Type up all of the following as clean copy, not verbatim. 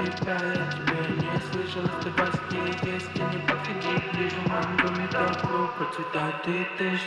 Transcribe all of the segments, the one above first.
тебя, я тебя не слышал. Оставайся где есть, и не подходи ближе. В моем доме добро процветает и дождь.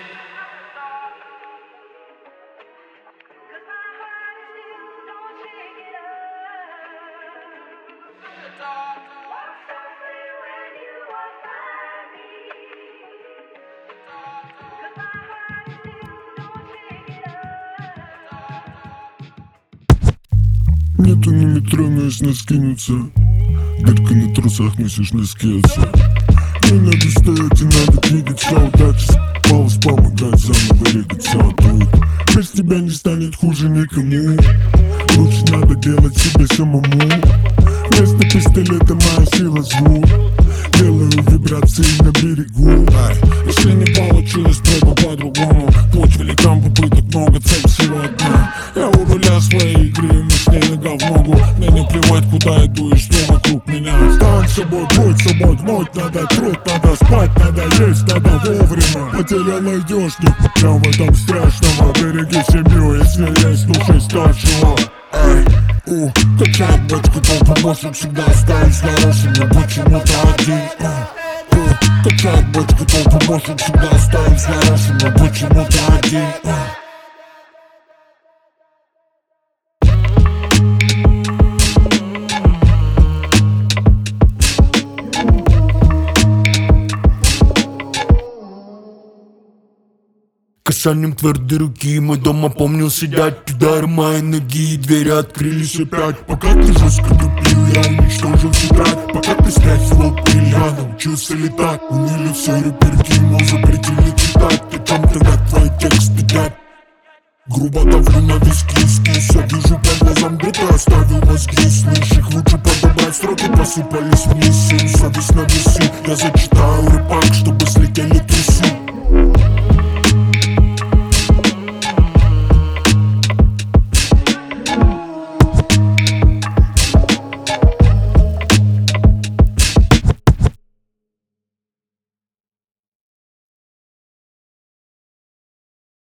Нету ни метро, нужно скинуться. Дырка на трусах, несешь носки отца. Не надо стоять и надо двигаться. Удача спалась, помогать заново двигаться. Тут без тебя не станет хуже никому. Лучше надо делать себе самому. Вместо пистолета моя сила звук. Делаю вибрации на берегу. Если не получилось, пробуй по-другому. Путь великан, попыток много, цель всего одна. Я у руля своей игры, мы с ней нога в ногу. Мне не плевать, куда иду и что вокруг меня. Стань собой, будь собой, гнуть надо, труд надо, спать надо, есть надо вовремя. Потерял найдешь, не прям в этом страшного. Береги семью, если есть, слушай старшего. Качает бочку, то помощник всегда останется хорошими. Почему-то один. Качает бочку, то помощник всегда останется хорошими. Почему-то один. Касанием твердой руки мой дома помнил сидять. Удар моей ноги, двери открылись опять. Пока ты жестко тупил, я уничтожил тетрадь. Пока ты стряхивал пыль, я научился летать. Уныли все реперки, но запретили читать. Ты там тогда твои тексты дать. Грубо давлю на виски, скис. Я вижу по глазам, где ты оставил мозги. Слышь, их лучше подобрать, строки посыпались вниз. Совесть на весы, я зачитаю